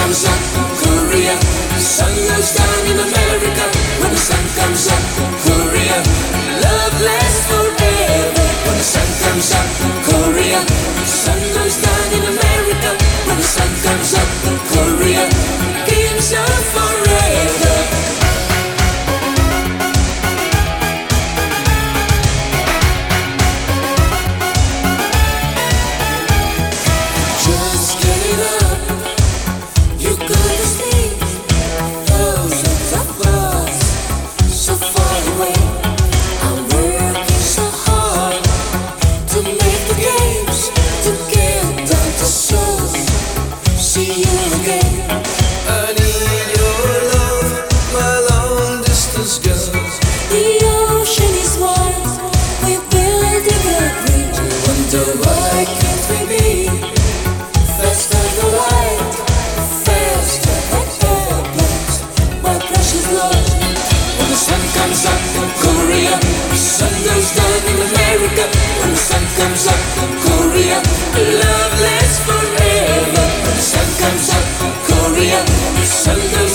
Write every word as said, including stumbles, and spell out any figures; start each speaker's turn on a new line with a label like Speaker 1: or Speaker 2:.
Speaker 1: comes up, Korea. The sun goes down in America. When the sun comes up, Korea. Love lasts forever. When the sun comes up, Korea. The sun goes down in America. When the sun comes up, Korea. Kings are forever. Just get it up. You could sleep. Thousands of miles so far away. I'm working so hard to make the games, to get down to show. See you again. I need your love, my long distance girl. The ocean is wide. We're building a bridge. Wonder why can't we be faster than light, faster than airplanes, my precious love. When the sun comes up in Korea, the sun goes down in America. When the sun comes up in Korea, love lasts forever. When the sun comes up in Korea, the sun goes